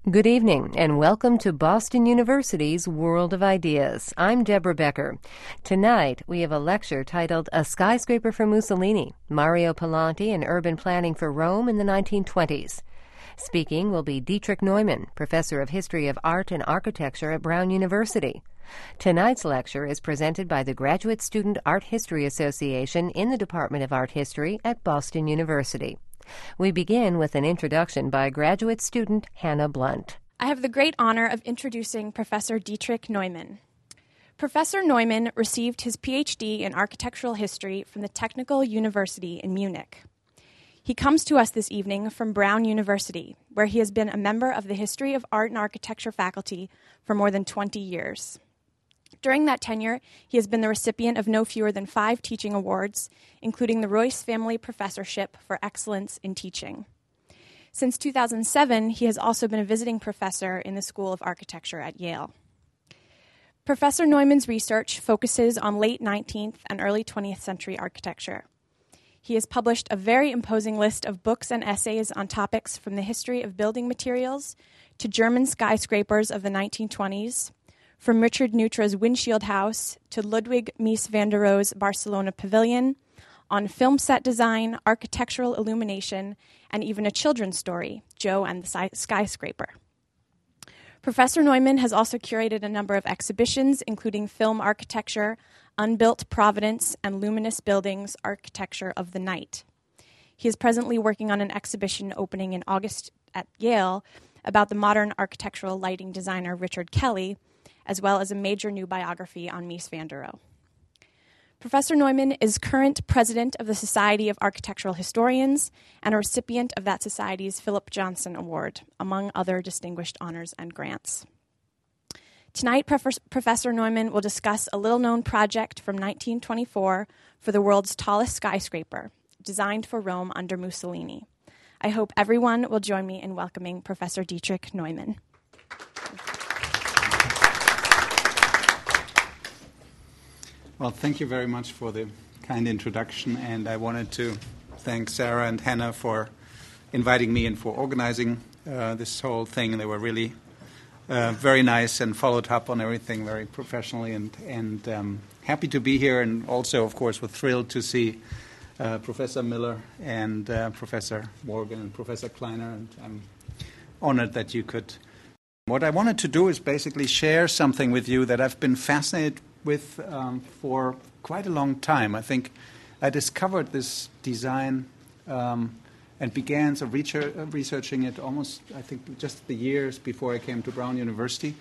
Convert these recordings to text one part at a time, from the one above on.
Good evening, and welcome to Boston University's World of Ideas. I'm Deborah Becker. Tonight, we have a lecture titled A Skyscraper for Mussolini, Mario Palanti and Urban Planning for Rome in the 1920s. Speaking will be Dietrich Neumann, Professor of History of Art and Architecture at Brown University. Tonight's lecture is presented by the Graduate Student Art History Association in the Department of Art History at Boston University. We begin with an introduction by graduate student Hannah Blunt. I have the great honor of introducing Professor Dietrich Neumann. Professor Neumann received his PhD in architectural history from the Technical University in Munich. He comes to us this evening from Brown University, where he has been a member of the History of Art and Architecture faculty for more than 20 years. During that tenure, he has been the recipient of no fewer than 5 teaching awards, including the Royce Family Professorship for Excellence in Teaching. Since 2007, he has also been a visiting professor in the School of Architecture at Yale. Professor Neumann's research focuses on late 19th and early 20th century architecture. He has published a very imposing list of books and essays on topics from the history of building materials to German skyscrapers of the 1920s, from Richard Neutra's Windshield House to Ludwig Mies van der Rohe's Barcelona Pavilion, on film set design, architectural illumination, and even a children's story, Joe and the Skyscraper. Professor Neumann has also curated a number of exhibitions, including Film Architecture, Unbuilt Providence, and Luminous Buildings, Architecture of the Night. He is presently working on an exhibition opening in August at Yale about the modern architectural lighting designer Richard Kelly, as well as a major new biography on Mies van der Rohe. Professor Neumann is current president of the Society of Architectural Historians and a recipient of that society's Philip Johnson Award, among other distinguished honors and grants. Tonight, Professor Neumann will discuss a little-known project from 1924 for the world's tallest skyscraper, designed for Rome under Mussolini. I hope everyone will join me in welcoming Professor Dietrich Neumann. Well, thank you very much for the kind introduction, and I wanted to thank Sarah and Hannah for inviting me and for organizing this whole thing. They were really very nice and followed up on everything very professionally, and happy to be here, and also, of course, we're thrilled to see Professor Miller and Professor Morgan and Professor Kleiner, and I'm honored that you could. What I wanted to do is basically share something with you that I've been fascinated with for quite a long time. I think I discovered this design and began researching it almost, I think, just the years before I came to Brown University.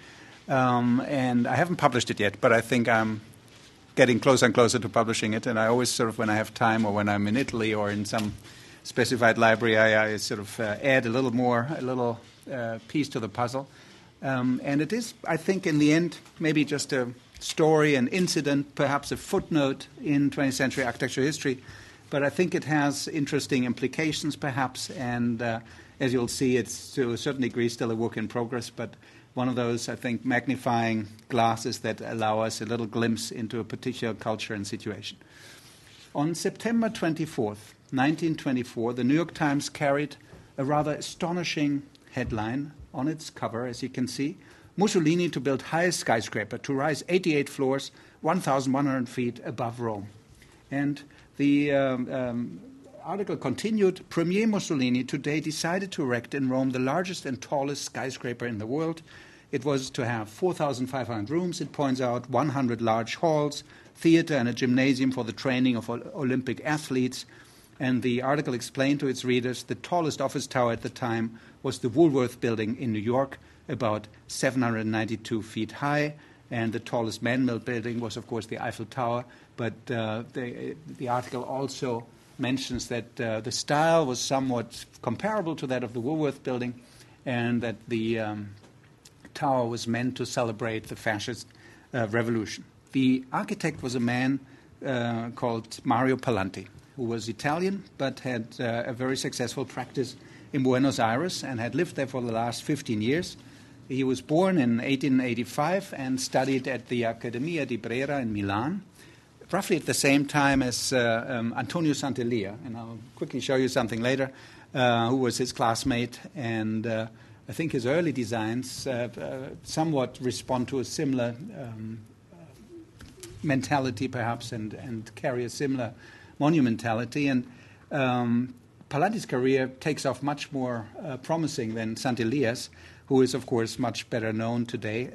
And I haven't published it yet, but I think I'm getting closer and closer to publishing it. And I always sort of, when I have time or when I'm in Italy or in some specified library, I sort of add a little piece to the puzzle. And it is, I think, in the end, maybe just a story, an incident, perhaps a footnote in 20th century architecture history, but I think it has interesting implications, perhaps, and as you'll see, it's to a certain degree still a work in progress, but one of those, I think, magnifying glasses that allow us a little glimpse into a particular culture and situation. On September 24th, 1924, the New York Times carried a rather astonishing headline on its cover, as you can see: Mussolini to build highest skyscraper to rise 88 floors, 1,100 feet above Rome. And the article continued: Premier Mussolini today decided to erect in Rome the largest and tallest skyscraper in the world. It was to have 4,500 rooms, it points out, 100 large halls, theater and a gymnasium for the training of Olympic athletes. And the article explained to its readers the tallest office tower at the time was the Woolworth Building in New York, about 792 feet high, and the tallest man-made building was, of course, the Eiffel Tower. But the article also mentions that the style was somewhat comparable to that of the Woolworth Building, and that the tower was meant to celebrate the fascist revolution. The architect was a man called Mario Palanti, who was Italian but had a very successful practice in Buenos Aires and had lived there for the last 15 years. He was born in 1885 and studied at the Accademia di Brera in Milan, roughly at the same time as Antonio Sant'Elia, and I'll quickly show you something later, who was his classmate. And I think his early designs somewhat respond to a similar mentality, perhaps, and carry a similar monumentality. And Palanti's career takes off much more promising than Sant'Elias, who is, of course, much better known today.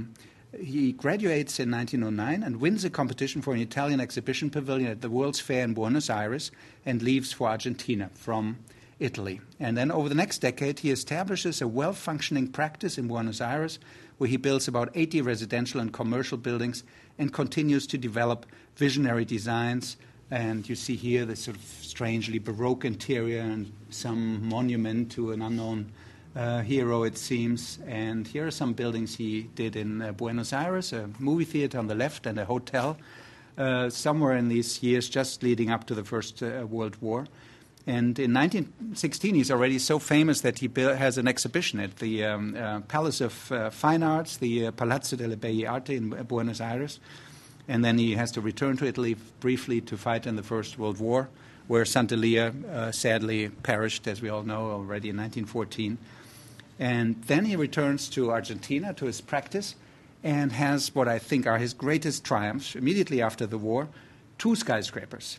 He graduates in 1909 and wins a competition for an Italian exhibition pavilion at the World's Fair in Buenos Aires and leaves for Argentina from Italy. And then over the next decade, he establishes a well-functioning practice in Buenos Aires, where he builds about 80 residential and commercial buildings and continues to develop visionary designs. And you see here this sort of strangely Baroque interior and some monument to an unknown hero, it seems. And here are some buildings he did in Buenos Aires, a movie theater on the left and a hotel somewhere in these years just leading up to the First World War. And in 1916, he's already so famous that he has an exhibition at the Palace of Fine Arts, the Palazzo delle Belle Arti in Buenos Aires. And then he has to return to Italy briefly to fight in the First World War, where Sant'Elia sadly perished, as we all know, already in 1914. And then he returns to Argentina, to his practice, and has what I think are his greatest triumphs. Immediately after the war, 2 skyscrapers,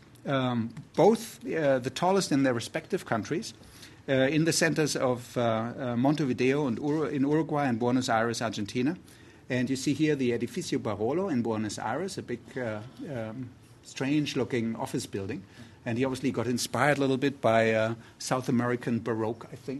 both the tallest in their respective countries, in the centers of Montevideo and in Uruguay and Buenos Aires, Argentina. And you see here the Edificio Barolo in Buenos Aires, a big, strange-looking office building. And he obviously got inspired a little bit by South American Baroque, I think,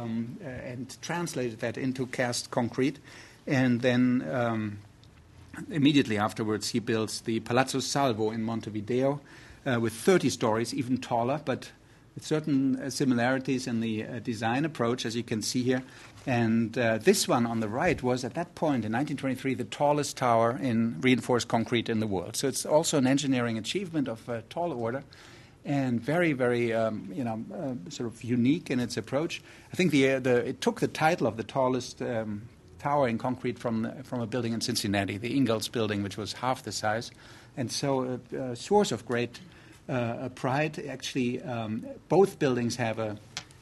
and translated that into cast concrete. And then immediately afterwards, he builds the Palazzo Salvo in Montevideo with 30 stories, even taller, but with certain similarities in the design approach, as you can see here. And this one on the right was, at that point in 1923, the tallest tower in reinforced concrete in the world. So it's also an engineering achievement of tall order, and very, very, sort of unique in its approach. I think it took the title of the tallest tower in concrete from a building in Cincinnati, the Ingalls building, which was half the size. And so a source of great pride. Actually, both buildings have a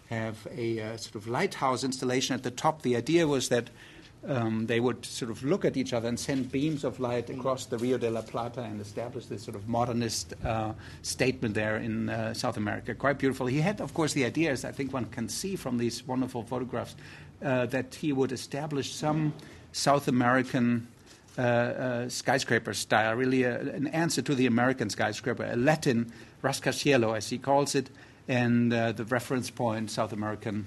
sort of lighthouse installation at the top. The idea was that they would sort of look at each other and send beams of light across the Rio de la Plata and establish this sort of modernist statement there in South America. Quite beautiful. He had, of course, the idea, as I think one can see from these wonderful photographs, that he would establish some South American skyscraper style, really an answer to the American skyscraper, a Latin rascacielos, as he calls it, and the reference point, South American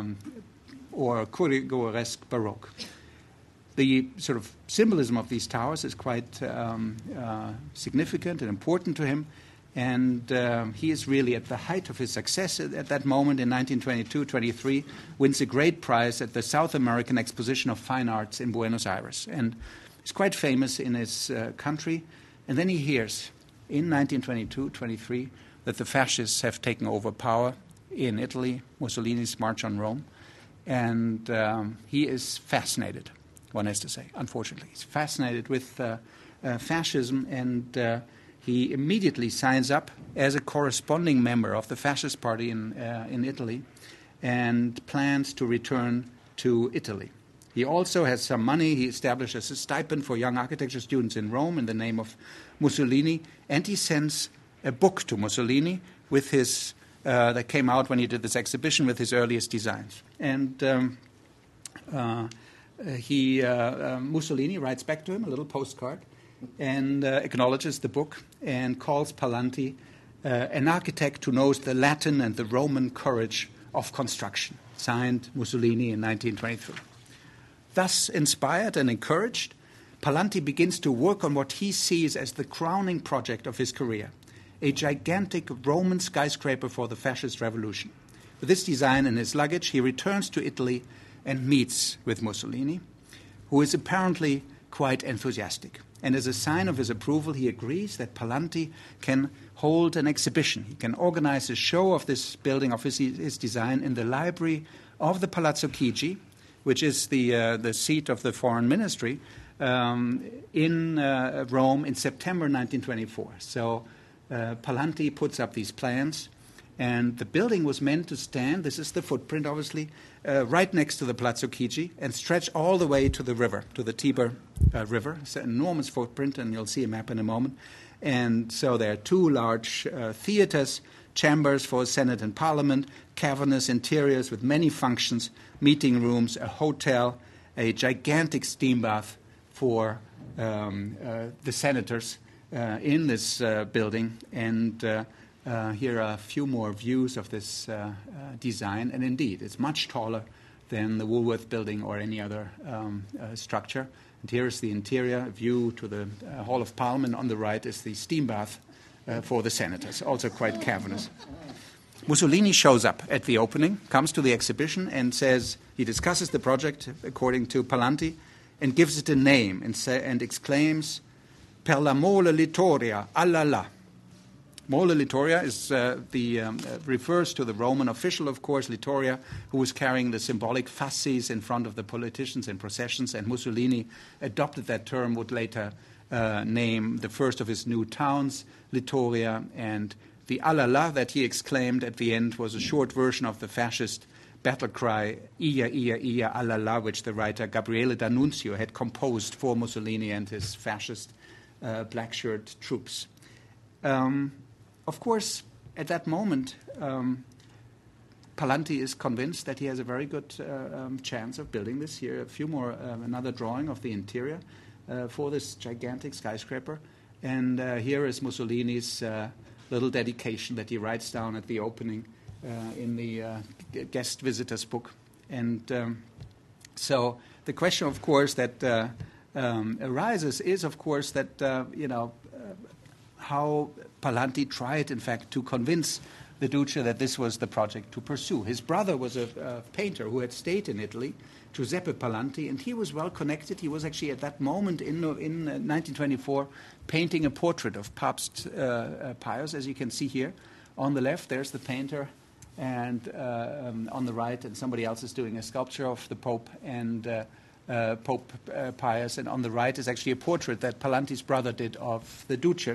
or Churrigueresque Baroque. The sort of symbolism of these towers is quite significant and important to him, and he is really at the height of his success at that moment in 1922-23, wins a great prize at the South American Exposition of Fine Arts in Buenos Aires, and he's quite famous in his country. And then he hears in 1922-23 that the fascists have taken over power in Italy, Mussolini's March on Rome, and he is fascinated, one has to say, unfortunately. He's fascinated with fascism, and he immediately signs up as a corresponding member of the Fascist Party in Italy and plans to return to Italy. He also has some money. He establishes a stipend for young architecture students in Rome in the name of Mussolini, and he sends a book to Mussolini with his that came out when he did this exhibition with his earliest designs. And Mussolini writes back to him a little postcard and acknowledges the book and calls Palanti an architect who knows the Latin and the Roman courage of construction. Signed, Mussolini in 1923. Thus inspired and encouraged, Palanti begins to work on what he sees as the crowning project of his career, a gigantic Roman skyscraper for the fascist revolution. With this design in his luggage, he returns to Italy and meets with Mussolini, who is apparently quite enthusiastic. And as a sign of his approval, he agrees that Palanti can hold an exhibition. He can organize a show of this building, of his design, in the library of the Palazzo Chigi, which is the seat of the foreign ministry, in Rome in September 1924. So Palanti puts up these plans, And the building was meant to stand, this is the footprint obviously, right next to the Palazzo Chigi and stretch all the way to the river, to the Tiber River. It's an enormous footprint, and you'll see a map in a moment. And so there are two large theaters, chambers for Senate and Parliament, cavernous interiors with many functions, meeting rooms, a hotel, a gigantic steam bath for the senators in this building. And here are a few more views of this design. And indeed, it's much taller than the Woolworth building or any other structure. And here is the interior view to the Hall of Parliament. On the right is the steam bath for the senators, also quite cavernous. Mussolini shows up at the opening, comes to the exhibition and says, he discusses the project according to Palanti and gives it a name and exclaims, "Per la mole Littoria, alla la." Mole Littoria is refers to the Roman official, of course, Littoria, who was carrying the symbolic fasces in front of the politicians in processions, and Mussolini adopted that term, would later name the first of his new towns, Littoria, and the alla la that he exclaimed at the end was a short version of the fascist battle cry, "Ia, ia, ia, alla la," which the writer Gabriele D'Annunzio had composed for Mussolini and his fascist black shirt troops. Of course, at that moment, Palanti is convinced that he has a very good chance of building this. Here, another drawing of the interior for this gigantic skyscraper. And here is Mussolini's little dedication that he writes down at the opening in the guest visitors book. And so the question, of course, that arises is, of course, that, how Palanti tried, in fact, to convince the Duce that this was the project to pursue. His brother was a painter who had stayed in Italy, Giuseppe Palanti, and he was well connected. He was actually at that moment in 1924 painting a portrait of Papst Pius, as you can see here. On the left, there's the painter, and on the right, and somebody else is doing a sculpture of the Pope and Pope Pius, and on the right is actually a portrait that Palanti's brother did of the Duce.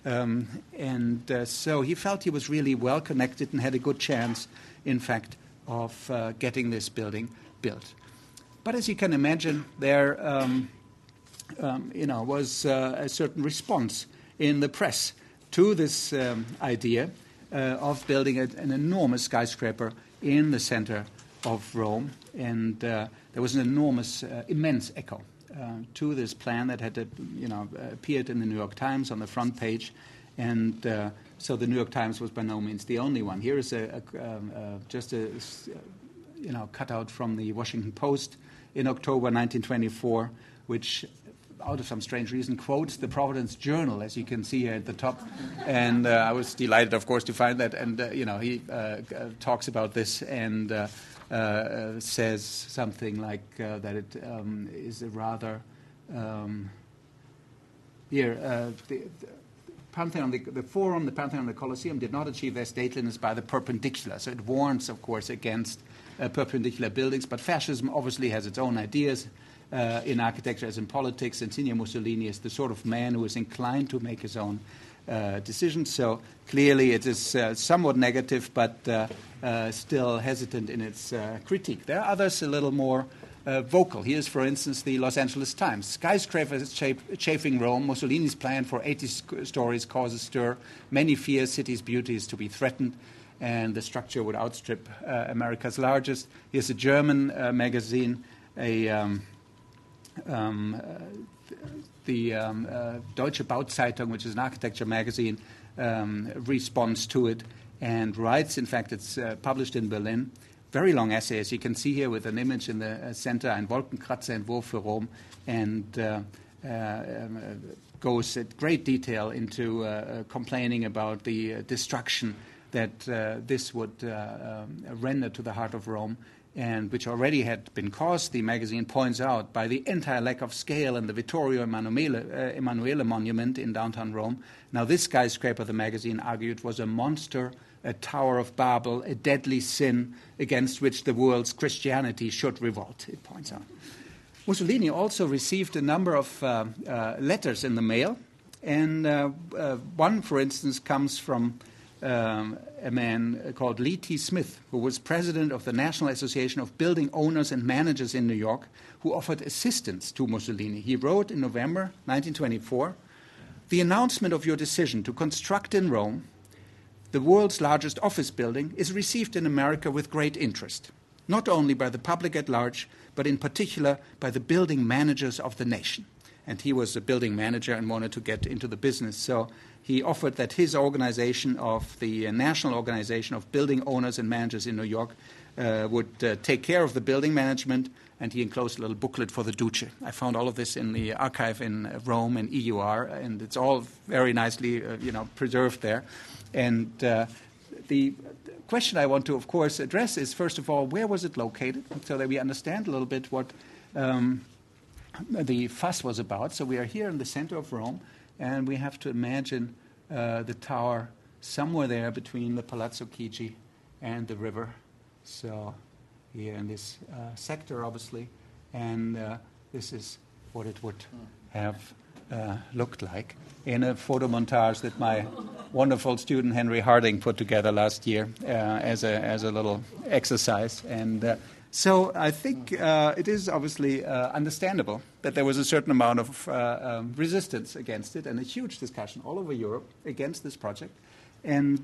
So he felt he was really well connected and had a good chance, in fact, of getting this building built. But as you can imagine, there was a certain response in the press to this idea of building an enormous skyscraper in the center of Rome, and there was an immense echo to this plan that had appeared in the New York Times on the front page, and so the New York Times was by no means the only one. Here is just a cutout from the Washington Post in October 1924, which, out of some strange reason, quotes the Providence Journal, as you can see here at the top. And I was delighted, of course, to find that. And, he talks about this and says something like that it is a rather... The Forum, the Pantheon, and the Colosseum did not achieve their stateliness by the perpendicular. So it warns, of course, against perpendicular buildings. But fascism obviously has its own ideas in architecture as in politics. And Insigne Mussolini is the sort of man who is inclined to make his own decisions. So clearly it is somewhat negative, but still hesitant in its critique. There are others a little more vocal. Here's, for instance, the Los Angeles Times. Skyscrapers chafing Rome. Mussolini's plan for 80 stories causes stir. Many fear city's beauty is to be threatened, and the structure would outstrip America's largest. Here's a German magazine, the Deutsche Bauzeitung, which is an architecture magazine, responds to it and writes, in fact, it's published in Berlin. Very long essay, as you can see here, with an image in the center, ein Wolkenkratzer-Entwurf für Rom, and goes at great detail into complaining about the destruction that this would render to the heart of Rome, and which already had been caused, the magazine points out, by the entire lack of scale in the Vittorio Emanuele monument in downtown Rome. Now, this skyscraper, the magazine argued, was a monster, a Tower of Babel, a deadly sin against which the world's Christianity should revolt, it points out. Mussolini also received a number of letters in the mail, and one, for instance, comes from a man called Lee T. Smith, who was president of the National Association of Building Owners and Managers in New York, who offered assistance to Mussolini. He wrote in November 1924, "The announcement of your decision to construct in Rome the world's largest office building is received in America with great interest, not only by the public at large, but in particular by the building managers of the nation." And he was a building manager and wanted to get into the business. So he offered that his organization of the National Organization of Building Owners and Managers in New York would take care of the building management, and he enclosed a little booklet for the Duce. I found all of this in the archive in Rome and EUR, and it's all very nicely preserved there. And the question I want to, of course, address is, first of all, where was it located, so that we understand a little bit what the fuss was about. So we are here in the center of Rome, and we have to imagine the tower somewhere there between the Palazzo Chigi and the river. So here in this sector, obviously, and this is what it would have looked like in a photo montage that my wonderful student Henry Harding put together last year as a little exercise. And so I think it is obviously understandable that there was a certain amount of resistance against it, and a huge discussion all over Europe against this project. And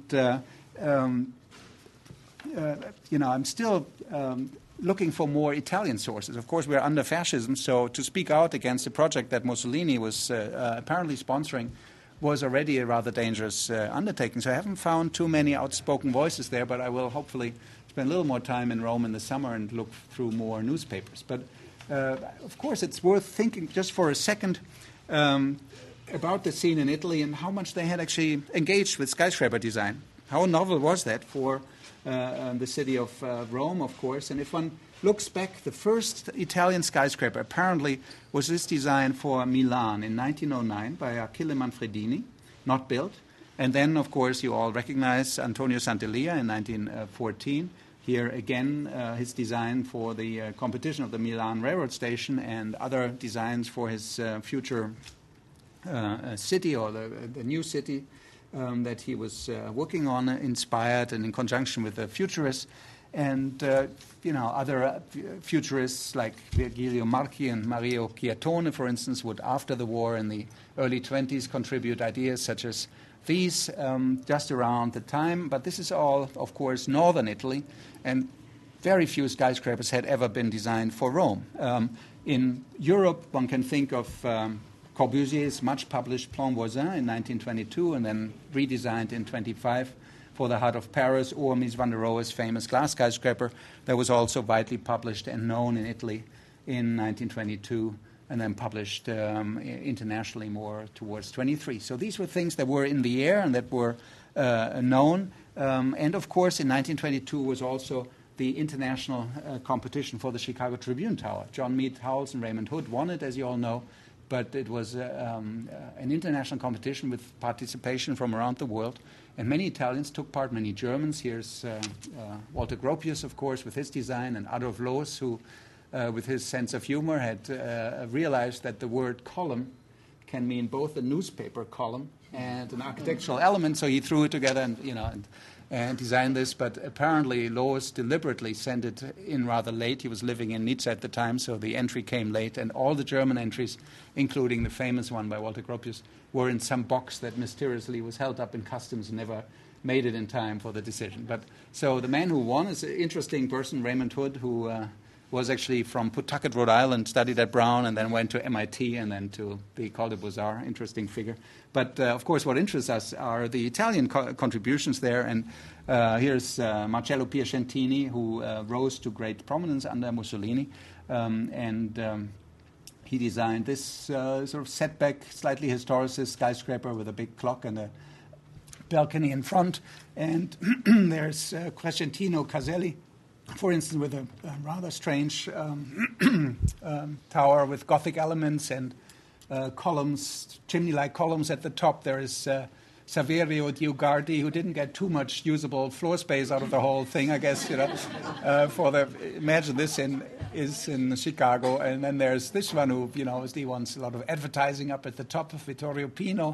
I'm still looking for more Italian sources. Of course, we're under fascism, so to speak out against a project that Mussolini was apparently sponsoring was already a rather dangerous undertaking. So I haven't found too many outspoken voices there, but I will hopefully spend a little more time in Rome in the summer and look through more newspapers. But, of course, it's worth thinking just for a second about the scene in Italy and how much they had actually engaged with skyscraper design. How novel was that for the city of Rome, of course? And if one looks back, the first Italian skyscraper apparently was this design for Milan in 1909 by Achille Manfredini, not built. And then, of course, you all recognize Antonio Sant'Elia in 1914. Here again, his design for the competition of the Milan railroad station and other designs for his future city, or the new city that he was working on, inspired and in conjunction with the futurists. And, other futurists like Virgilio Marchi and Mario Chiatone, for instance, would, after the war in the early 20s, contribute ideas such as these just around the time. But this is all, of course, northern Italy, and very few skyscrapers had ever been designed for Rome. In Europe, one can think of Corbusier's much-published Plan Voisin in 1922 and then redesigned in 1925 for the heart of Paris, or Mies van der Rohe's famous glass skyscraper that was also widely published and known in Italy in 1922 and then published internationally more towards 23. So these were things that were in the air and that were known. And, of course, in 1922 was also the international competition for the Chicago Tribune Tower. John Mead Howells and Raymond Hood won it, as you all know, but it was an international competition with participation from around the world. And many Italians took part, many Germans. Here's Walter Gropius, of course, with his design, and Adolf Loos, who, with his sense of humor, had realized that the word column can mean both a newspaper column and an architectural element. So he threw it together and designed this. But apparently Loos deliberately sent it in rather late. He was living in Nizza at the time, so the entry came late. And all the German entries, including the famous one by Walter Gropius, were in some box that mysteriously was held up in customs and never made it in time for the decision. But so the man who won is an interesting person, Raymond Hood, who was actually from Pawtucket, Rhode Island, studied at Brown, and then went to MIT and then to the École des Beaux-Arts. Interesting figure. But, of course, what interests us are the Italian contributions there. And here's Marcello Piacentini, who rose to great prominence under Mussolini. He designed this sort of setback, slightly historicist skyscraper with a big clock and a balcony in front. And there's Crescentino Caselli, for instance, with a rather strange tower with Gothic elements and columns, chimney-like columns at the top. There is Saverio Diugardi, who didn't get too much usable floor space out of the whole thing, I guess, imagine this is in Chicago. And then there's this one who, is the ones, a lot of advertising up at the top of Vittorio Pino.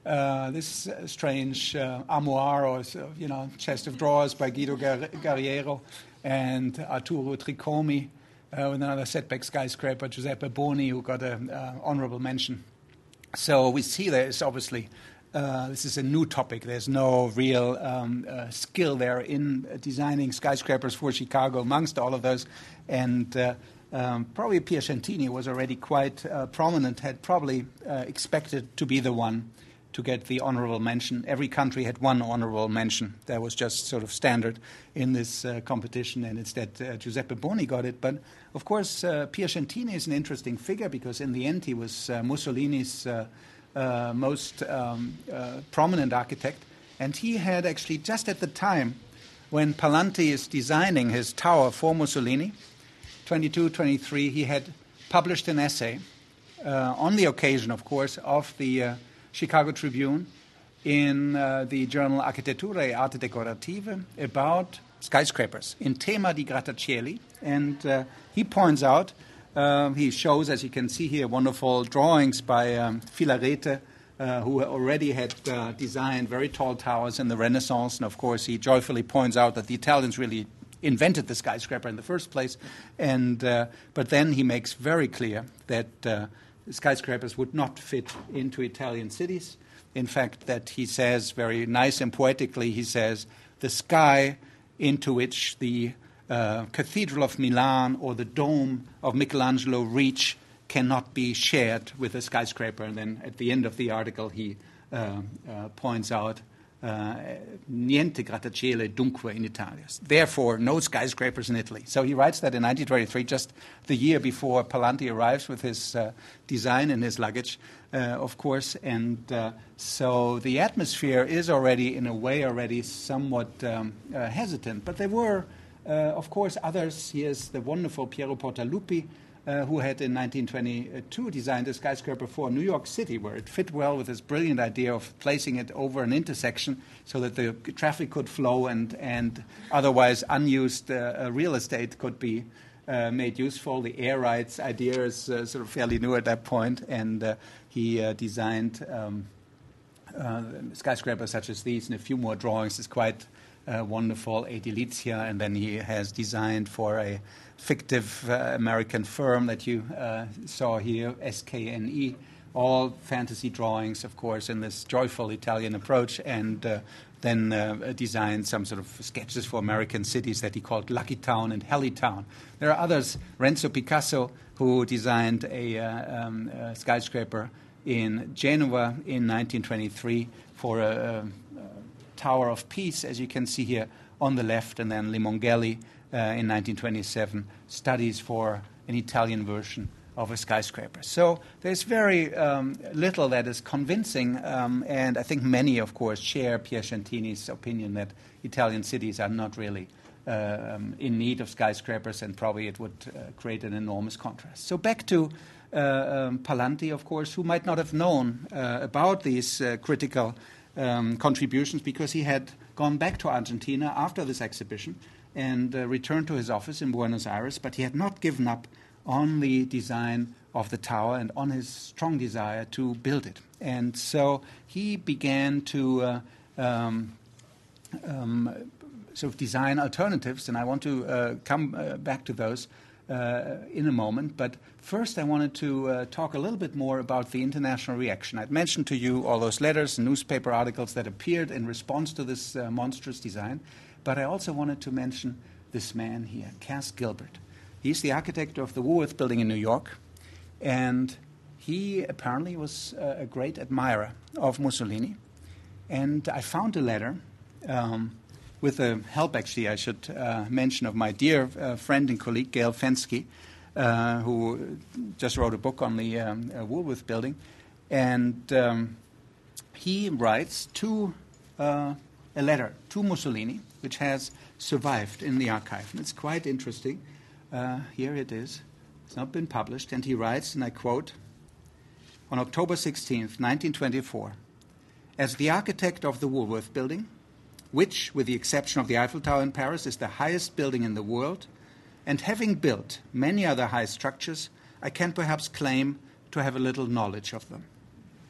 this strange armoire or chest of drawers by Guido Guerriero and Arturo Tricomi, with another setback skyscraper, Giuseppe Boni, who got an honorable mention. So we see there is obviously, this is a new topic. There's no real skill there in designing skyscrapers for Chicago amongst all of those. And probably Piacentini was already quite prominent, had probably expected to be the one to get the honorable mention. Every country had one honorable mention. That was just sort of standard in this competition, and instead Giuseppe Boni got it. But, of course, Piacentini is an interesting figure because in the end he was Mussolini's most prominent architect, and he had actually just at the time when Pallanti is designing his tower for Mussolini, 22, 23, he had published an essay on the occasion, of course, of the Chicago Tribune in the journal Architettura e Arte Decorative about skyscrapers in tema di grattacieli. And he points out, he shows, as you can see here, wonderful drawings by Filarete, who already had designed very tall towers in the Renaissance. And, of course, he joyfully points out that the Italians really invented the skyscraper in the first place. And but then he makes very clear that skyscrapers would not fit into Italian cities. In fact, that he says very nice and poetically, he says, the sky into which the Cathedral of Milan or the dome of Michelangelo reach cannot be shared with a skyscraper. And then at the end of the article, he points out, niente grattacieli dunque in Italia. Therefore, no skyscrapers in Italy. So he writes that in 1923, just the year before Pallanti arrives with his design and his luggage, of course. And so the atmosphere is already, in a way, already somewhat hesitant. But there were, of course, others. Here's the wonderful Piero Portaluppi, who had in 1922 designed a skyscraper for New York City, where it fit well with his brilliant idea of placing it over an intersection so that the traffic could flow and otherwise unused real estate could be made useful. The air rights idea is sort of fairly new at that point, and he designed skyscrapers such as these, and a few more drawings. It's quite wonderful, Edilizia, and then he has designed for a fictive American firm that you saw here, SKNE, all fantasy drawings, of course, in this joyful Italian approach, and then designed some sort of sketches for American cities that he called Lucky Town and Helly Town. There are others, Renzo Picasso, who designed a skyscraper in Genoa in 1923 for a Tower of Peace, as you can see here on the left, and then Limongelli in 1927 studies for an Italian version of a skyscraper. So there's very little that is convincing, and I think many, of course, share Piacentini's opinion that Italian cities are not really in need of skyscrapers, and probably it would create an enormous contrast. So back to Pallanti, of course, who might not have known about these critical contributions because he had gone back to Argentina after this exhibition and returned to his office in Buenos Aires, but he had not given up on the design of the tower and on his strong desire to build it. And so he began to sort of design alternatives, and I want to come back to those in a moment. But first I wanted to talk a little bit more about the international reaction. I'd mentioned to you all those letters and newspaper articles that appeared in response to this monstrous design, but I also wanted to mention this man here, Cass Gilbert. He's the architect of the Woolworth Building in New York, and he apparently was a great admirer of Mussolini. And I found a letter with the help, actually, I should mention, of my dear friend and colleague, Gail Fensky, who just wrote a book on the Woolworth Building. And he writes a letter to Mussolini, which has survived in the archive. And it's quite interesting. Here it is. It's not been published. And he writes, and I quote, on October 16th, 1924, as the architect of the Woolworth Building, which, with the exception of the Eiffel Tower in Paris, is the highest building in the world, and having built many other high structures, I can perhaps claim to have a little knowledge of them.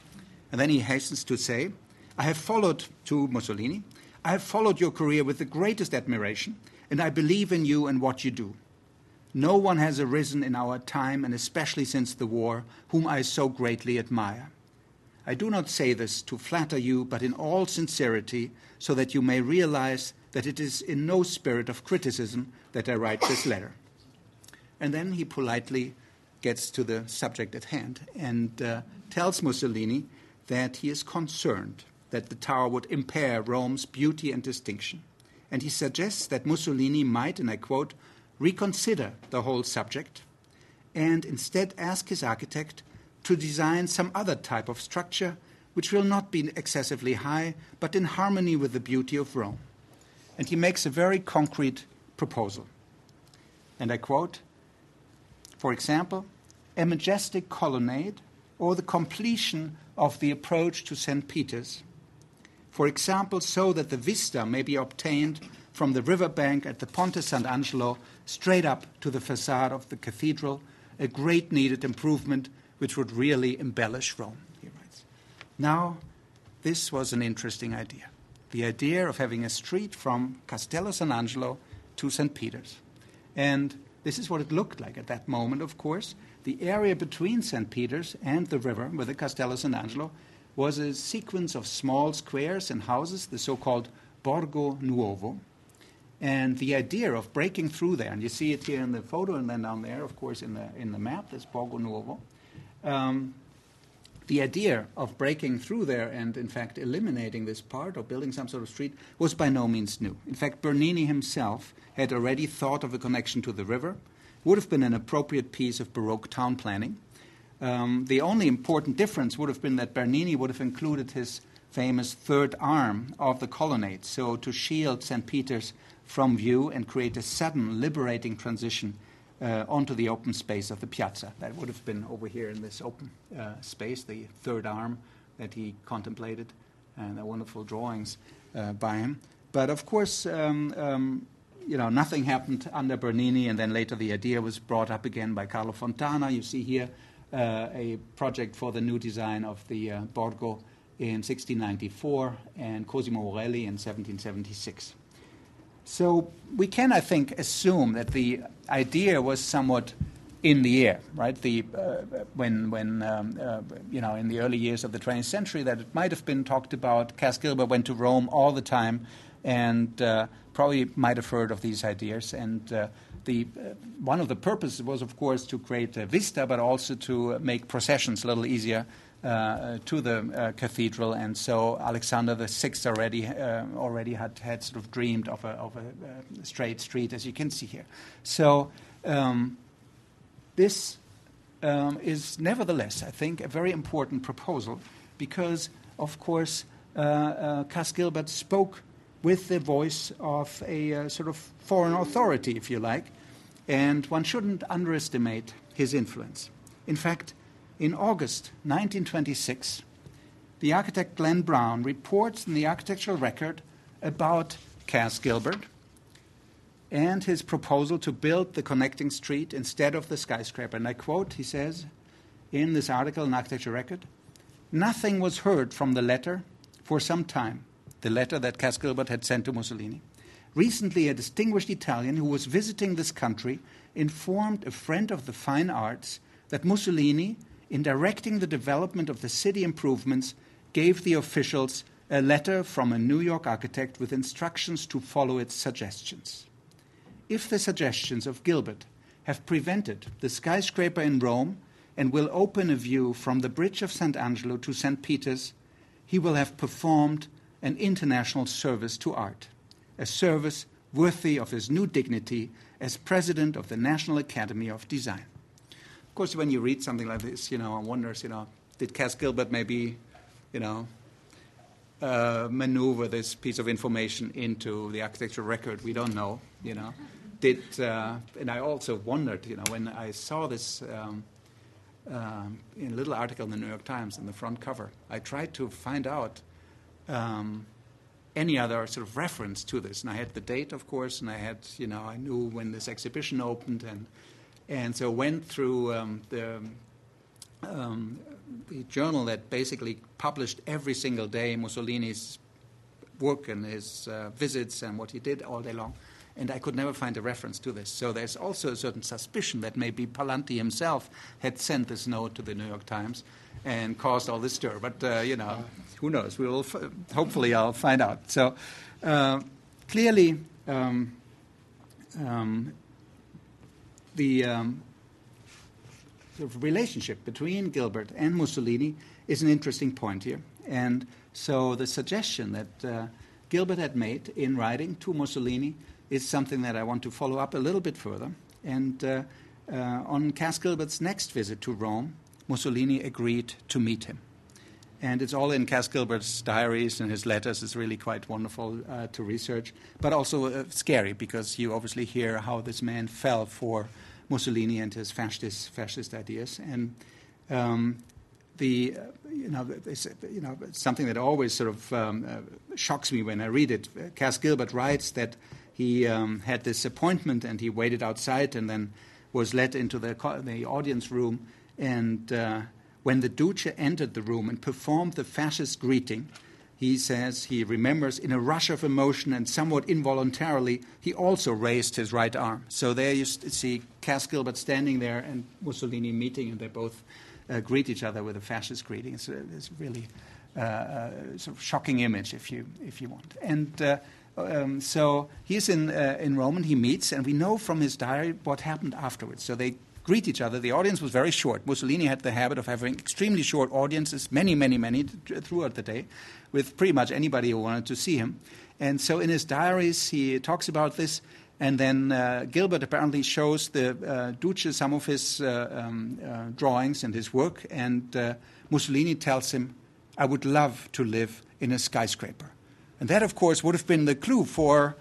And then he hastens to say, I have followed, to Mussolini, I have followed your career with the greatest admiration, and I believe in you and what you do. No one has arisen in our time, and especially since the war, whom I so greatly admire. I do not say this to flatter you, but in all sincerity, so that you may realize that it is in no spirit of criticism that I write this letter. And then he politely gets to the subject at hand and tells Mussolini that he is concerned that the tower would impair Rome's beauty and distinction. And he suggests that Mussolini might, and I quote, reconsider the whole subject and instead ask his architect to design some other type of structure which will not be excessively high, but in harmony with the beauty of Rome. And he makes a very concrete proposal. And I quote, for example, a majestic colonnade or the completion of the approach to St. Peter's, for example, so that the vista may be obtained from the riverbank at the Ponte Sant'Angelo straight up to the facade of the cathedral, a great needed improvement which would really embellish Rome, he writes. Now, this was an interesting idea, the idea of having a street from Castello Sant'Angelo to St. Peter's. And this is what it looked like at that moment, of course. The area between St. Peter's and the river, with the Castello Sant'Angelo, was a sequence of small squares and houses, the so-called Borgo Nuovo. And the idea of breaking through there, and you see it here in the photo and then down there, of course, in the map, this Borgo Nuovo. The idea of breaking through there and, in fact, eliminating this part or building some sort of street was by no means new. In fact, Bernini himself had already thought of a connection to the river, would have been an appropriate piece of Baroque town planning. The only important difference would have been that Bernini would have included his famous third arm of the colonnade, so to shield St. Peter's from view and create a sudden liberating transition onto the open space of the piazza. That would have been over here in this open space, the third arm that he contemplated, and the wonderful drawings by him. But of course, nothing happened under Bernini, and then later the idea was brought up again by Carlo Fontana. You see here a project for the new design of the Borgo in 1694 and Cosimo Morelli in 1776. So we can, I think, assume that the idea was somewhat in the air, right? When in the early years of the 20th century, that it might have been talked about. Cass Gilbert went to Rome all the time, and probably might have heard of these ideas. And one of the purposes was, of course, to create a vista, but also to make processions a little easier to the cathedral. And so Alexander VI already had sort of dreamed of a straight street, as you can see here. So this is nevertheless, I think, a very important proposal because, of course, Cass Gilbert spoke with the voice of a sort of foreign authority, if you like, and one shouldn't underestimate his influence. In fact, in August 1926, the architect Glenn Brown reports in the architectural record about Cass Gilbert and his proposal to build the connecting street instead of the skyscraper. And I quote, he says, in this article in Architecture Record, "Nothing was heard from the letter for some time," the letter that Cass Gilbert had sent to Mussolini. "Recently, a distinguished Italian who was visiting this country informed a friend of the fine arts that Mussolini, in directing the development of the city improvements, gave the officials a letter from a New York architect with instructions to follow its suggestions. If the suggestions of Gilbert have prevented the skyscraper in Rome and will open a view from the bridge of Sant'Angelo to St. Peter's, he will have performed an international service to art, a service worthy of his new dignity as president of the National Academy of Design." Of course, when you read something like this, one wonders, did Cass Gilbert maybe, maneuver this piece of information into the architectural record? We don't know, and I also wondered, when I saw this in a little article in the New York Times in the front cover, I tried to find out any other sort of reference to this. And I had the date, of course, and I had, I knew when this exhibition opened, and so went through the journal that basically published every single day Mussolini's work and his visits and what he did all day long. And I could never find a reference to this. So there's also a certain suspicion that maybe Pallanti himself had sent this note to the New York Times and caused all this stir. But, who knows? We will hopefully I'll find out. So clearly the sort of relationship between Gilbert and Mussolini is an interesting point here. And so the suggestion that Gilbert had made in writing to Mussolini is something that I want to follow up a little bit further. And on Cass Gilbert's next visit to Rome, Mussolini agreed to meet him. And it's all in Cass Gilbert's diaries and his letters. It's really quite wonderful to research, but also scary because you obviously hear how this man fell for Mussolini and his fascist ideas. And something that always sort of shocks me when I read it. Cass Gilbert writes that he had this appointment and he waited outside and then was led into the audience room. And when the Duce entered the room and performed the fascist greeting, he says he remembers in a rush of emotion and somewhat involuntarily, he also raised his right arm. So there you see Cass Gilbert standing there and Mussolini meeting, and they both greet each other with a fascist greeting. It's really sort of shocking image, if you want. And so he's in Rome and he meets, and we know from his diary what happened afterwards. So they greet each other. The audience was very short. Mussolini had the habit of having extremely short audiences, many throughout the day, with pretty much anybody who wanted to see him. And so in his diaries, he talks about this. And then Gilbert apparently shows the Duce some of his drawings and his work. And Mussolini tells him, "I would love to live in a skyscraper." And that, of course, would have been the clue for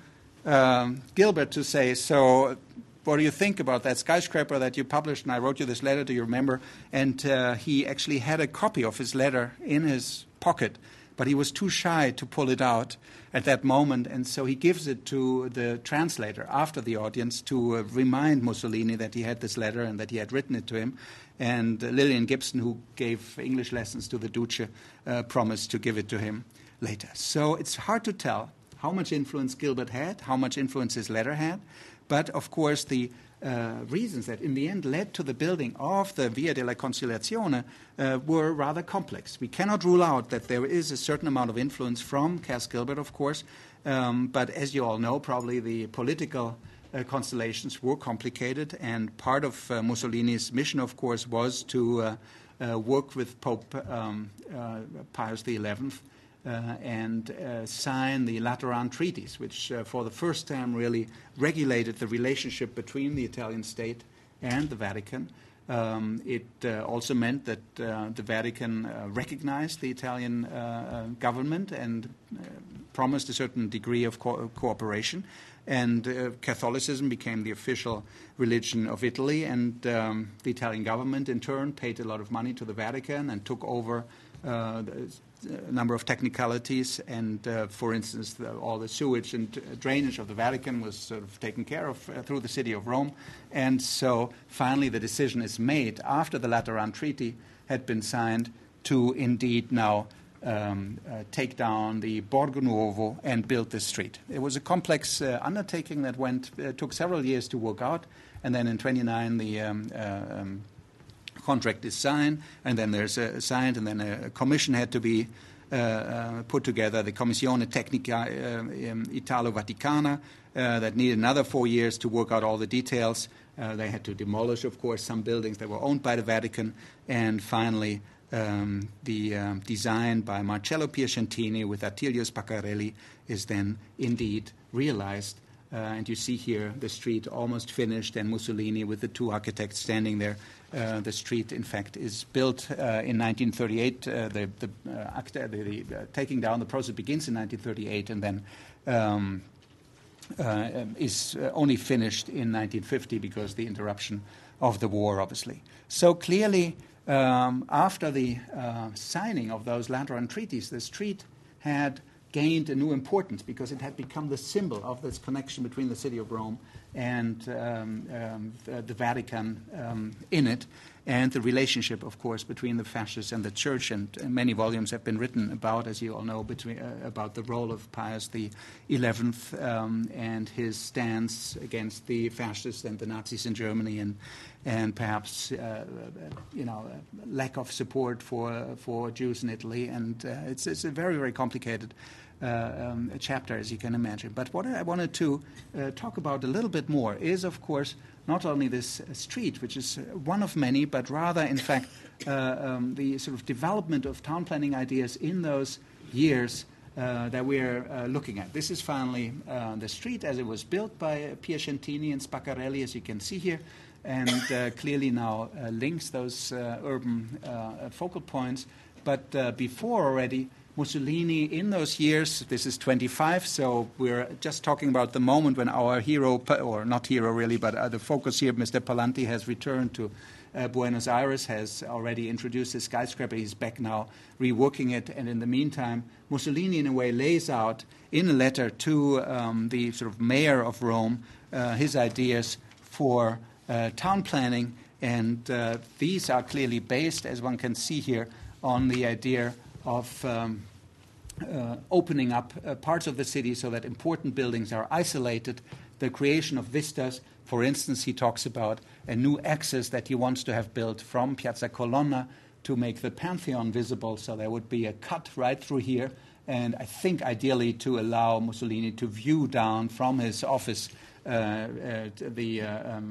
Gilbert to say, so what do you think about that skyscraper that you published? And I wrote you this letter, do you remember? And he actually had a copy of his letter in his pocket, but he was too shy to pull it out at that moment. And so he gives it to the translator after the audience to remind Mussolini that he had this letter and that he had written it to him. And Lillian Gibson, who gave English lessons to the Duce, promised to give it to him later. So it's hard to tell how much influence Gilbert had, how much influence his letter had. But, of course, the reasons that in the end led to the building of the Via della Conciliazione were rather complex. We cannot rule out that there is a certain amount of influence from Cass Gilbert, of course. But as you all know, probably the political constellations were complicated. And part of Mussolini's mission, of course, was to work with Pope Pius XI and sign the Lateran treaties, which for the first time really regulated the relationship between the Italian state and the Vatican. It also meant that the Vatican recognized the Italian government and promised a certain degree of cooperation. And Catholicism became the official religion of Italy, and the Italian government in turn paid a lot of money to the Vatican and took over a number of technicalities, and for instance, all the sewage and drainage of the Vatican was sort of taken care of through the city of Rome. And so finally the decision is made after the Lateran Treaty had been signed to indeed now take down the Borgo Nuovo and build this street. It was a complex undertaking that took several years to work out, and then in 1929 the contract is signed, and then there's signed, and then a commission had to be put together, the Commissione Tecnica Italo-Vaticana, that needed another 4 years to work out all the details. They had to demolish, of course, some buildings that were owned by the Vatican, and finally the design by Marcello Piacentini with Attilio Spaccarelli is then indeed realized. And you see here the street almost finished, and Mussolini with the two architects standing there. The street, in fact, is built in 1938. The taking down the process begins in 1938, and then is only finished in 1950 because the interruption of the war, obviously. So clearly, after the signing of those Lateran treaties, the street had gained a new importance because it had become the symbol of this connection between the city of Rome and the Vatican in it, and the relationship, of course, between the fascists and the church. And many volumes have been written about, as you all know, about the role of Pius XI and his stance against the fascists and the Nazis in Germany, and perhaps lack of support for Jews in Italy. And it's a very, very complicated chapter, as you can imagine. But what I wanted to talk about a little bit more is, of course, not only this street, which is one of many, but rather, in fact, the sort of development of town planning ideas in those years that we're looking at. This is finally the street as it was built by Piacentini and Spaccarelli, as you can see here, and clearly now links those urban focal points. But before already, Mussolini, in those years, this is 25, so we're just talking about the moment when our hero, or not hero really, but the focus here, Mr. Pallanti, has returned to Buenos Aires, has already introduced his skyscraper. He's back now reworking it, and in the meantime, Mussolini, in a way, lays out in a letter to the sort of mayor of Rome his ideas for town planning, and these are clearly based, as one can see here, on the idea of opening up parts of the city so that important buildings are isolated, the creation of vistas. For instance, he talks about a new axis that he wants to have built from Piazza Colonna to make the Pantheon visible, so there would be a cut right through here, and I think ideally to allow Mussolini to view down from his office the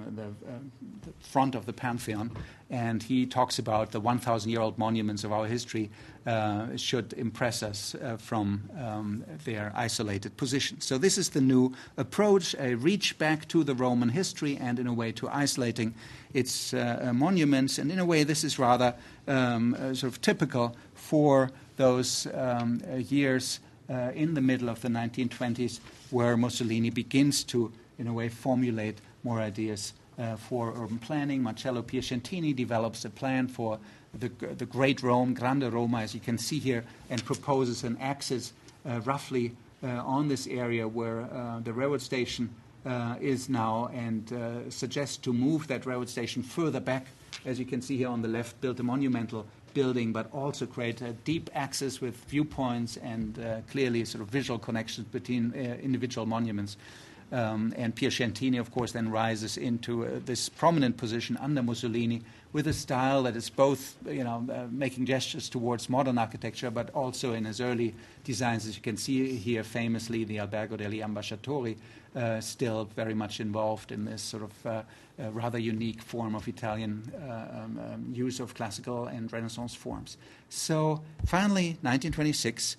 front of the Pantheon. And he talks about the 1,000-year-old monuments of our history should impress us from their isolated position. So this is the new approach, a reach back to the Roman history and in a way to isolating its monuments. And in a way this is rather sort of typical for those years in the middle of the 1920s where Mussolini begins to, in a way, formulate more ideas for urban planning. Marcello Piacentini develops a plan for the Great Rome, Grande Roma, as you can see here, and proposes an axis roughly on this area where the railroad station is now, and suggests to move that railroad station further back. As you can see here on the left, build a monumental building, but also create a deep axis with viewpoints and clearly sort of visual connections between individual monuments. And Piacentini, of course, then rises into this prominent position under Mussolini with a style that is both, making gestures towards modern architecture, but also in his early designs, as you can see here famously, the Albergo degli Ambasciatori, still very much involved in this sort of rather unique form of Italian use of classical and Renaissance forms. So finally, 1926,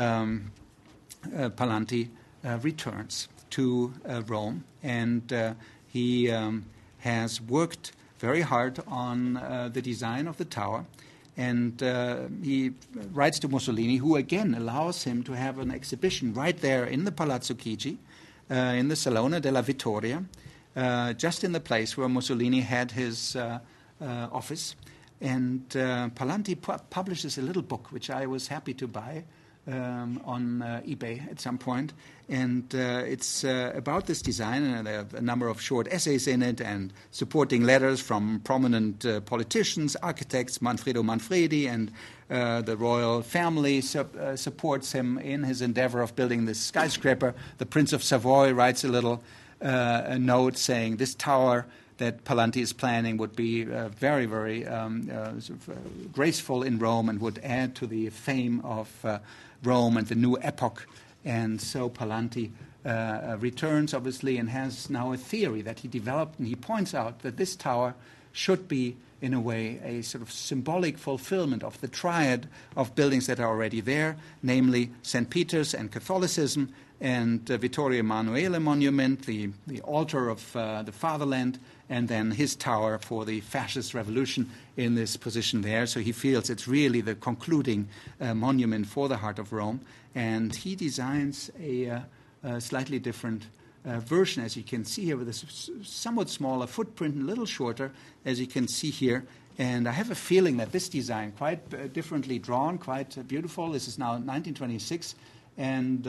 Pallanti returns to Rome, and he has worked very hard on the design of the tower, and he writes to Mussolini, who again allows him to have an exhibition right there in the Palazzo Chigi, in the Salone della Vittoria, just in the place where Mussolini had his office. And Pallanti publishes a little book, which I was happy to buy, on eBay at some point, and it's about this design, and there are a number of short essays in it and supporting letters from prominent politicians, architects. Manfredo Manfredi and the royal family supports him in his endeavor of building this skyscraper. The Prince of Savoy writes a little a note saying this tower that Pallanti is planning would be very, very graceful in Rome and would add to the fame of Rome and the new epoch. And so Pallanti returns, obviously, and has now a theory that he developed, and he points out that this tower should be, in a way, a sort of symbolic fulfillment of the triad of buildings that are already there, namely St. Peter's and Catholicism, and Vittorio Emanuele Monument, the altar of the fatherland, and then his tower for the fascist revolution in this position there. So he feels it's really the concluding monument for the heart of Rome. And he designs a slightly different version, as you can see here, with a somewhat smaller footprint, a little shorter, as you can see here. And I have a feeling that this design, quite differently drawn, quite beautiful. This is now 1926. And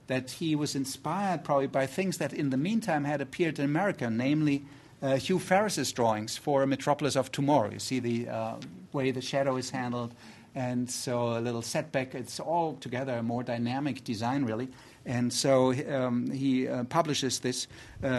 that he was inspired probably by things that in the meantime had appeared in America, namely Hugh Ferris's drawings for A Metropolis of Tomorrow. You see the way the shadow is handled, and so a little setback. It's all together a more dynamic design, really. And so he publishes this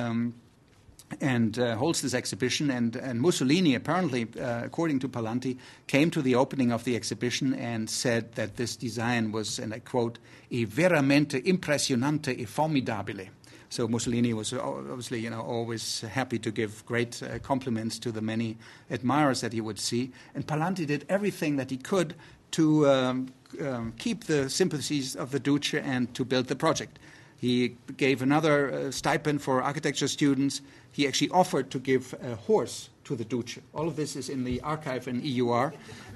and holds this exhibition. And Mussolini, apparently, according to Pallanti, came to the opening of the exhibition and said that this design was, and I quote, "e veramente impressionante e formidabile." So Mussolini was obviously, always happy to give great compliments to the many admirers that he would see. And Pallanti did everything that he could to keep the sympathies of the Duce and to build the project. He gave another stipend for architecture students. He actually offered to give a horse to the Duce. All of this is in the archive in EUR,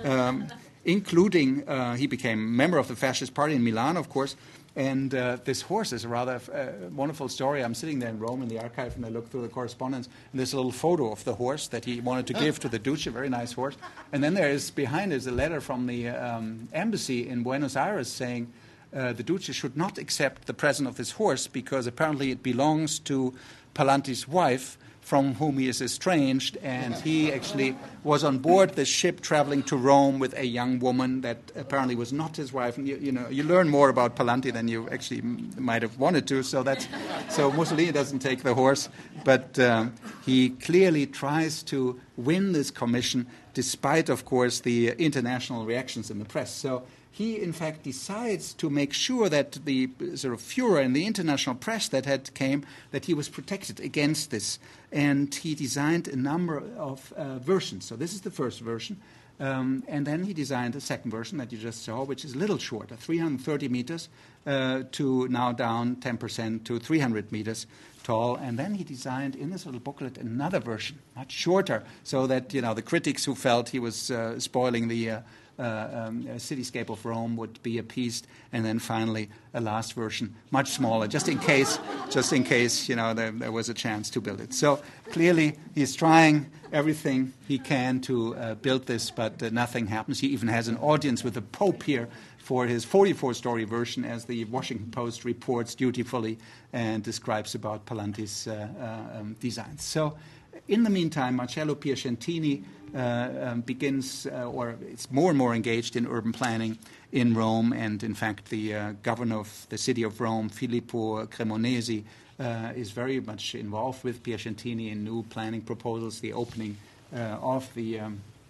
including he became a member of the Fascist Party in Milan, of course. And this horse is a rather wonderful story. I'm sitting there in Rome in the archive, and I look through the correspondence, and there's a little photo of the horse that he wanted to give to the Duce, a very nice horse. And then behind is a letter from the embassy in Buenos Aires saying the Duce should not accept the present of this horse because apparently it belongs to Pallanti's wife, from whom he is estranged, and he actually was on board this ship traveling to Rome with a young woman that apparently was not his wife. And you learn more about Pallanti than you actually might have wanted to. So Mussolini doesn't take the horse, but he clearly tries to win this commission, despite, of course, the international reactions in the press. So he, in fact, decides to make sure that the sort of furor in the international press that came, that he was protected against this. And he designed a number of versions. So this is the first version. And then he designed a second version that you just saw, which is a little shorter, 330 meters to now down 10% to 300 meters tall. And then he designed in this little booklet another version, much shorter, so that the critics who felt he was spoiling the cityscape of Rome would be appeased, and then finally a last version, much smaller, just in case there was a chance to build it. So clearly he's trying everything he can to build this, but nothing happens. He even has an audience with the Pope here for his 44-story version, as the Washington Post reports dutifully and describes about Pallanti's designs. So in the meantime, Marcello Piacentini begins, or it's more and more engaged in urban planning in Rome, and in fact the governor of the city of Rome, Filippo Cremonesi, is very much involved with Piacentini in new planning proposals, the opening of the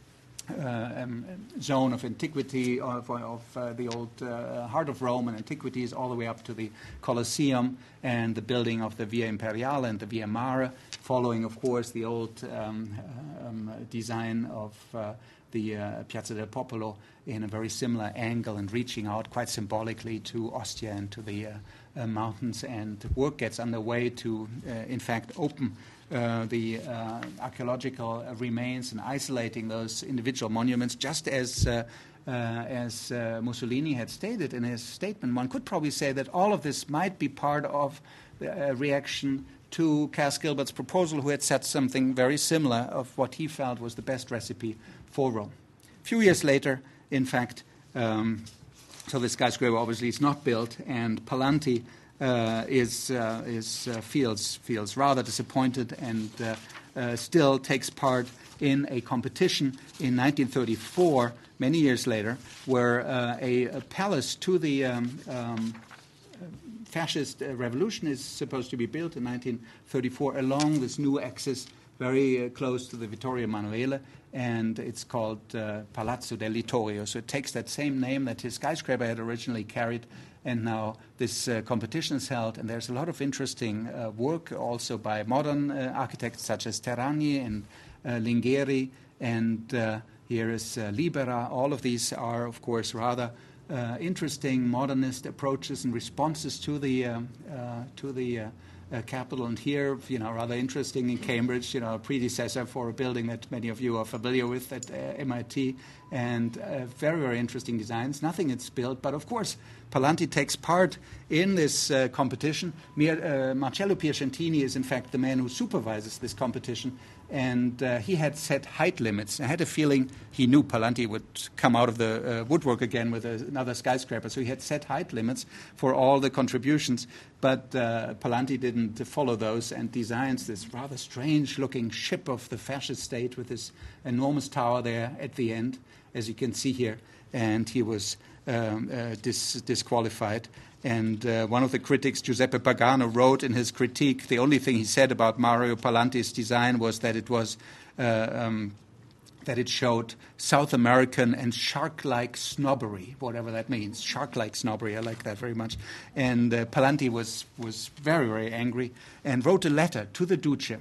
zone of antiquity of the old heart of Rome and antiquities, all the way up to the Colosseum and the building of the Via Imperiale and the Via Mare, following, of course, the old design of the Piazza del Popolo in a very similar angle and reaching out quite symbolically to Ostia and to the mountains. And work gets underway to, in fact, open the archaeological remains and isolating those individual monuments, just as Mussolini had stated in his statement. One could probably say that all of this might be part of the reaction to Cass Gilbert's proposal, who had said something very similar of what he felt was the best recipe for Rome. A few years later, in fact, so the skyscraper obviously is not built, and Pallanti feels rather disappointed and still takes part in a competition in 1934, many years later, where a palace to the fascist revolution is supposed to be built in 1934 along this new axis very close to the Vittorio Emanuele, and it's called Palazzo del Littorio. So it takes that same name that his skyscraper had originally carried, and now this competition is held, and there's a lot of interesting work also by modern architects such as Terragni and Linghieri, and here is Libera. All of these are, of course, rather interesting modernist approaches and responses to the capital. And here, rather interesting in Cambridge, a predecessor for a building that many of you are familiar with at MIT, and very, very interesting designs. Nothing is built, but of course, Pallanti takes part in this competition. Marcello Piacentini is, in fact, the man who supervises this competition, And he had set height limits. I had a feeling he knew Pallanti would come out of the woodwork again with another skyscraper. So he had set height limits for all the contributions. But Pallanti didn't follow those and designs this rather strange-looking ship of the fascist state with this enormous tower there at the end, as you can see here. And he was disqualified. And one of the critics, Giuseppe Pagano, wrote in his critique, the only thing he said about Mario Pallanti's design was that it was that it showed South American and shark-like snobbery, whatever that means. Shark-like snobbery, I like that very much. And Pallanti was very, very angry and wrote a letter to the Duce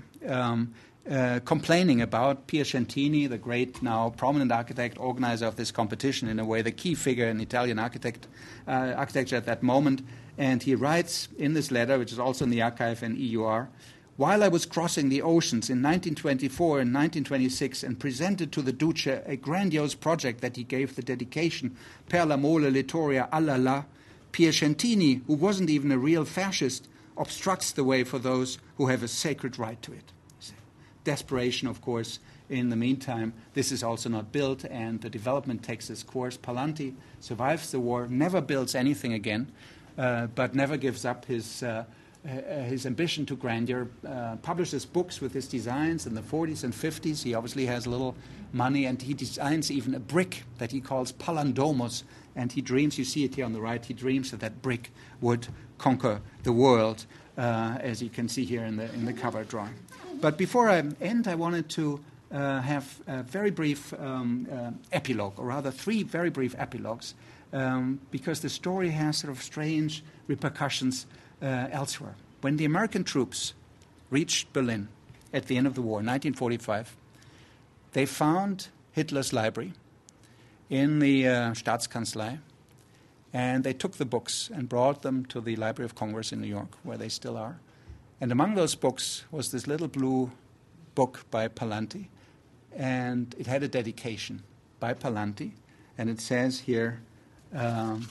complaining about Piacentini, the great now prominent architect, organizer of this competition, in a way the key figure in Italian architecture at that moment. And he writes in this letter, which is also in the archive in EUR, while I was crossing the oceans in 1924 and 1926 and presented to the Duce a grandiose project that he gave the dedication, Per la mole Littoria alla la, Piacentini, who wasn't even a real fascist, obstructs the way for those who have a sacred right to it. Desperation, of course. In the meantime, this is also not built, and the development takes its course. Pallanti survives the war, never builds anything again, but never gives up his ambition to grandeur, publishes books with his designs in the 40s and 50s. He obviously has a little money, and he designs even a brick that he calls Pallandomos, and he dreams, you see it here on the right, he dreams that that brick would conquer the world, as you can see here in the cover drawing. But before I end, I wanted to have a very brief epilogue, or rather 3 very brief epilogues, because the story has sort of strange repercussions elsewhere. When the American troops reached Berlin at the end of the war, 1945, they found Hitler's library in the Staatskanzlei, and they took the books and brought them to the Library of Congress in New York, where they still are. And among those books was this little blue book by Pallanti, and it had a dedication by Pallanti, and it says here, to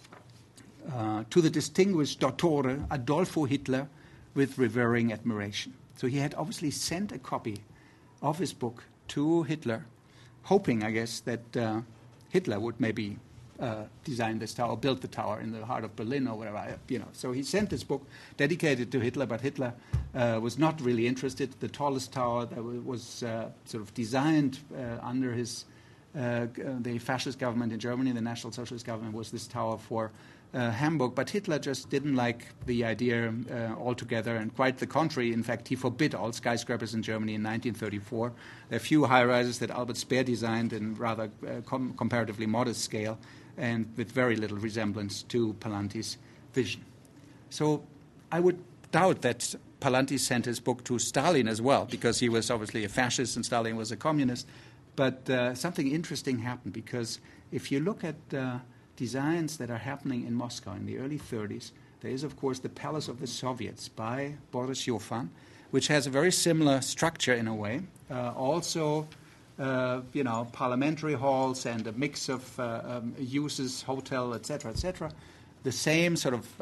the distinguished Dottore Adolfo Hitler with revering admiration. So he had obviously sent a copy of his book to Hitler, hoping, I guess, that Hitler would maybe design this tower, build the tower in the heart of Berlin or whatever, So he sent this book dedicated to Hitler, but Hitler was not really interested. The tallest tower that was sort of designed under the fascist government in Germany, the National Socialist government, was this tower for Hamburg. But Hitler just didn't like the idea altogether, and quite the contrary. In fact, he forbid all skyscrapers in Germany in 1934. There are few high-rises that Albert Speer designed in rather comparatively modest scale, and with very little resemblance to Pallanti's vision. So I would doubt that Pallanti sent his book to Stalin as well, because he was obviously a fascist and Stalin was a communist. But something interesting happened, because if you look at designs that are happening in Moscow in the early 30s, there is, of course, the Palace of the Soviets by Boris Yofan, which has a very similar structure in a way. Also, parliamentary halls and a mix of uses, hotel, etc., etc. The same sort of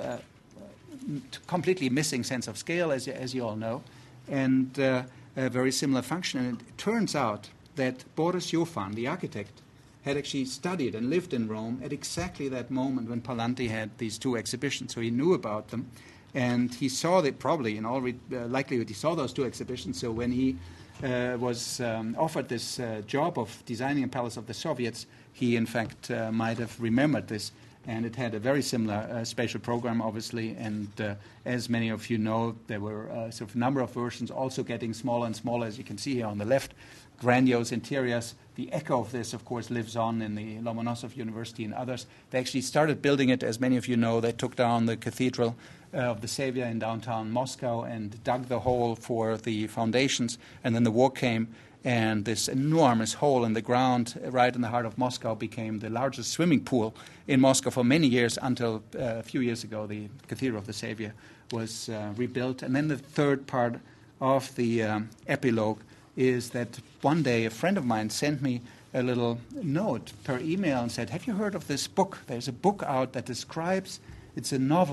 completely missing sense of scale, as you all know, and a very similar function. And it turns out that Boris Yofan, the architect, had actually studied and lived in Rome at exactly that moment when Pallanti had these 2 exhibitions. So he knew about them, and he saw that probably, in all likelihood, he saw those 2 exhibitions. So when he was offered this job of designing a Palace of the Soviets, he, in fact, might have remembered this. And it had a very similar spatial program, obviously. And as many of you know, there were sort of a number of versions also getting smaller and smaller, as you can see here on the left. Grandiose interiors. The echo of this, of course, lives on in the Lomonosov University and others. They actually started building it, as many of you know. They took down the Cathedral of the Savior in downtown Moscow and dug the hole for the foundations. And then the war came, and this enormous hole in the ground right in the heart of Moscow became the largest swimming pool in Moscow for many years, until a few years ago the Cathedral of the Savior was rebuilt. And then the third part of the epilogue is that one day a friend of mine sent me a little note per email and said, have you heard of this book? There's a book out that describes, it's a novel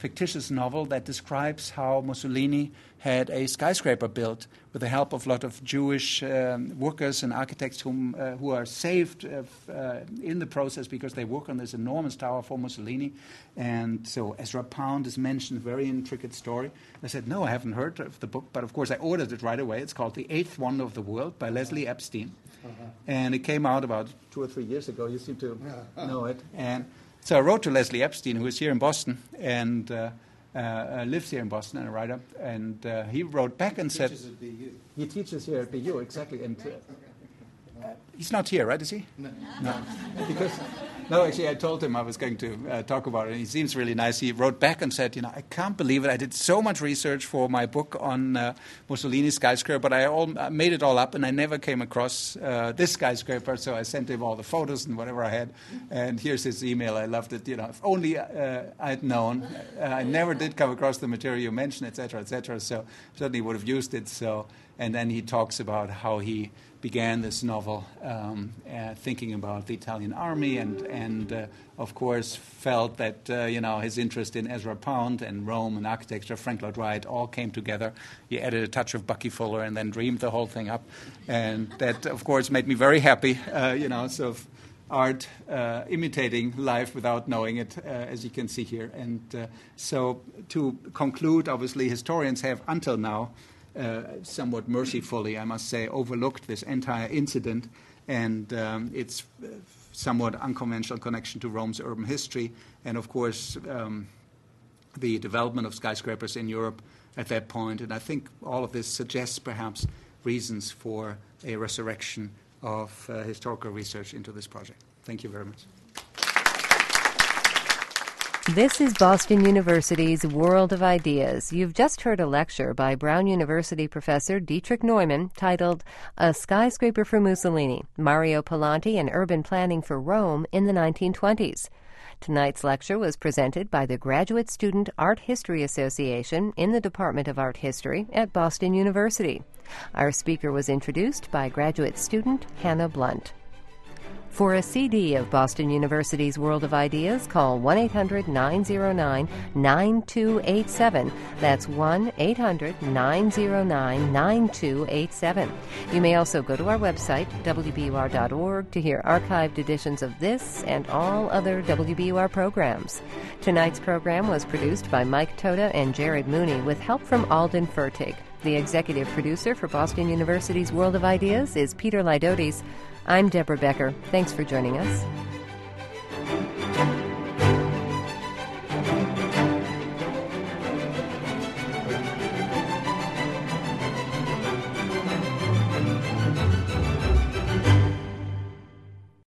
fictitious novel that describes how Mussolini had a skyscraper built with the help of a lot of Jewish workers and architects who are saved in the process because they work on this enormous tower for Mussolini. And so Ezra Pound is mentioned, a very intricate story. I said, no, I haven't heard of the book, but of course I ordered it right away. It's called The Eighth Wonder of the World by Leslie Epstein. And it came out about 2 or 3 years ago. You seem to know it. And so I wrote to Leslie Epstein, who is here in Boston, and lives here in Boston, and a writer. And he wrote back and said... He teaches here at BU, exactly. And he's not here, right, is he? No. No, actually, I told him I was going to talk about it, and he seems really nice. He wrote back and said, I can't believe it. I did so much research for my book on Mussolini's skyscraper, but I made it all up, and I never came across this skyscraper, so I sent him all the photos and whatever I had. And here's his email. I loved it. If only I'd known. I never did come across the material you mentioned, et cetera, so certainly would have used it. And then he talks about how he began this novel thinking about the Italian army and of course, felt that, his interest in Ezra Pound and Rome and architecture, Frank Lloyd Wright, all came together. He added a touch of Bucky Fuller and then dreamed the whole thing up. And that, of course, made me very happy, sort of art imitating life without knowing it, as you can see here. And so to conclude, obviously, historians have until now somewhat mercifully, I must say, overlooked this entire incident and its somewhat unconventional connection to Rome's urban history and, of course, the development of skyscrapers in Europe at that point. And I think all of this suggests perhaps reasons for a resurrection of historical research into this project. Thank you very much. This is Boston University's World of Ideas. You've just heard a lecture by Brown University professor Dietrich Neumann titled A Skyscraper for Mussolini, Mario Palanti and Urban Planning for Rome in the 1920s. Tonight's lecture was presented by the Graduate Student Art History Association in the Department of Art History at Boston University. Our speaker was introduced by graduate student Hannah Blunt. For a CD of Boston University's World of Ideas, call 1-800-909-9287. That's 1-800-909-9287. You may also go to our website, wbur.org, to hear archived editions of this and all other WBUR programs. Tonight's program was produced by Mike Toda and Jared Mooney with help from Alden Fertig. The executive producer for Boston University's World of Ideas is Peter Lydotes. I'm Deborah Becker. Thanks for joining us.